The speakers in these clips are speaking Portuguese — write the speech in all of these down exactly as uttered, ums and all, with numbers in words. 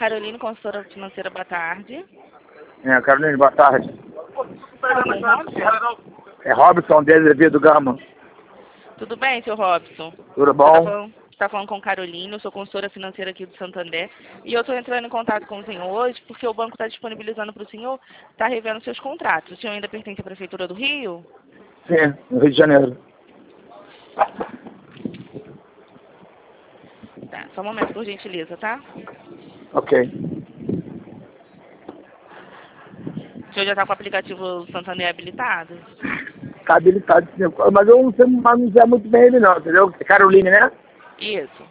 Caroline, consultora financeira, boa tarde. É, Caroline, boa tarde. Fala com o Robson? É Robson, de Azevedo Gama. Tudo bem, seu Robson? Tudo Você bom? tá falando, tá falando com Caroline, eu sou consultora financeira aqui do Santander. E eu estou entrando em contato com o senhor hoje porque o banco está disponibilizando para o senhor estar revendo seus contratos. O senhor ainda pertence à Prefeitura do Rio? Sim, no Rio de Janeiro. Tá, só um momento, por gentileza, tá? Ok. O senhor já está com o aplicativo Santander habilitado? Tá habilitado, sim. Mas eu não sei manusear muito bem ele não, entendeu? Caroline, né? Isso.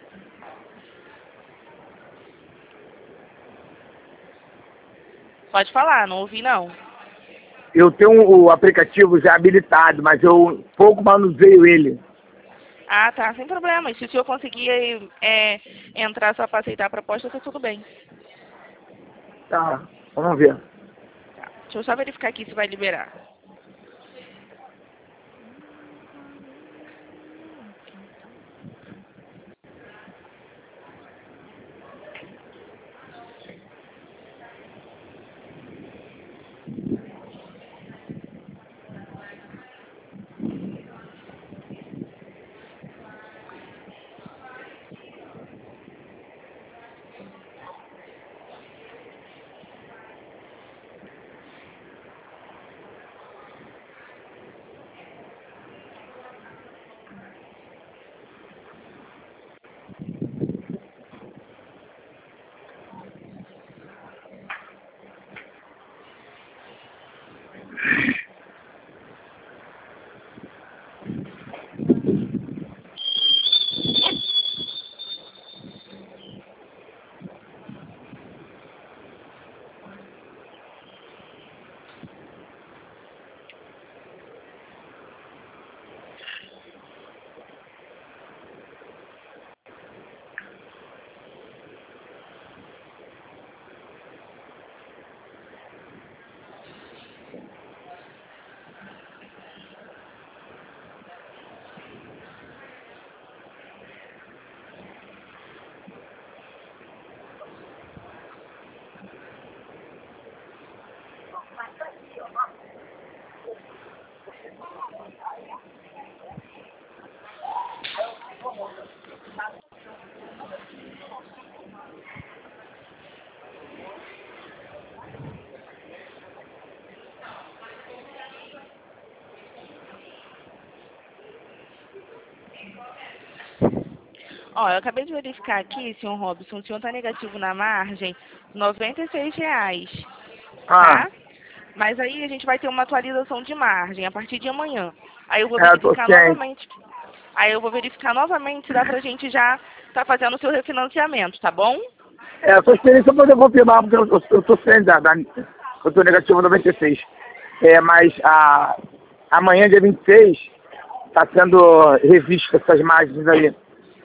Pode falar, não ouvi não. Eu tenho o aplicativo já habilitado, mas eu pouco manuseio ele. Ah, tá, sem problema. E se o senhor conseguir é, entrar só para aceitar a proposta, tá tudo bem. Tá, vamos ver. Tá. Deixa eu só verificar aqui se vai liberar. Ó, eu acabei de verificar aqui, senhor Robson, o senhor está negativo na margem noventa e seis reais, Ah, tá? Mas aí a gente vai ter uma atualização de margem a partir de amanhã. Aí eu vou é, eu tô verificar ciente. novamente. Aí eu vou verificar novamente se dá pra gente já estar fazendo o seu refinanciamento, tá bom? É, eu tô ciente só pra poder confirmar, porque eu, eu, eu tô ciente da, da... Eu tô negativo noventa e seis. É, mas a, amanhã, dia vinte e seis, tá sendo revista essas margens aí.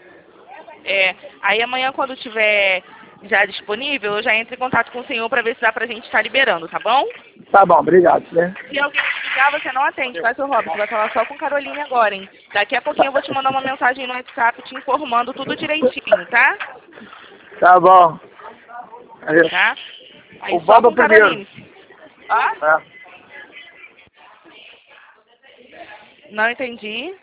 É, aí amanhã quando tiver já disponível, eu já entro em contato com o senhor para ver se dá pra gente estar liberando, tá bom? Tá bom, obrigado, né? Se alguém te ligar, você não atende, tá, seu Robson? Você vai falar só com Caroline agora, hein? Daqui a pouquinho eu vou te mandar uma mensagem no WhatsApp te informando tudo direitinho, tá? Tá bom. Aí, Tá? Aí o só Bob é o com primeiro. Caroline. Ó, É. não entendi.